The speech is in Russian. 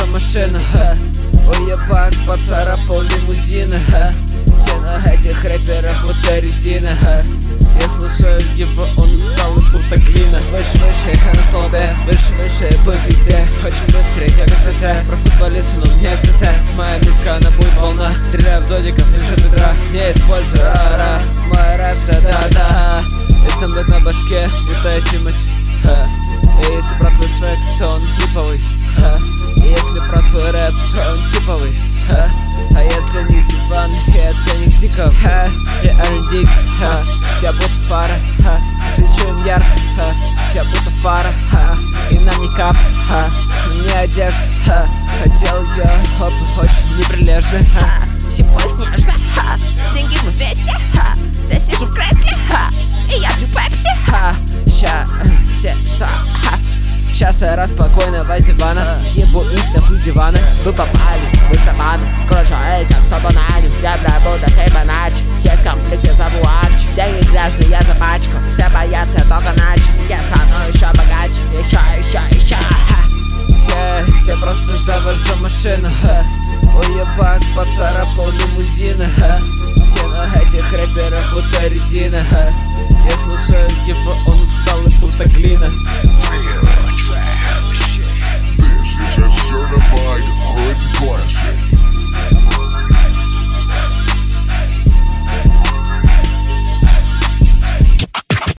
завожу машину, уебак поцарапал лимузины, те на этих рэперах будто резина, я слушаю его, он устал и будто глина. Выше, выше, я на столбе, выше, выше, бык везде. Очень быстрее, я как ТТ, про футболиста, но не СТТ. Моя миска, она будет полна, стреляю в додиков, лежит бедра. Не используй ра-ра, мой рэп, да-да-да. Если там бьет на башке, летая Тимати, и если про твой свек, то он хиповый, и если про твой рэп, то он типовый, а я для них Зиван, я для них Диков, реально дик, вся будто фара, свечу им ярко, вся будто фара, и нам не кап, не одежда, хотел я хоп, очень неприлежно, Сегодня нежно, деньги мы вместе, я сижу в кресле, и я пью пепси. Сейчас я рад спокойно возле дивана, ебу их нахуй дивана. Вы попались, вы шаманы, короче, как 100 бананов. Я буду фейбоначи, есть конфликт, я зову Арчи. Деньги грязные, я запачкал, все боятся, я только начал. Я стану еще богаче, еще. Я просто завожу машину, уебак поцарапал лимузины, те на этих рэперах будто резина, я слушаю его, он устал и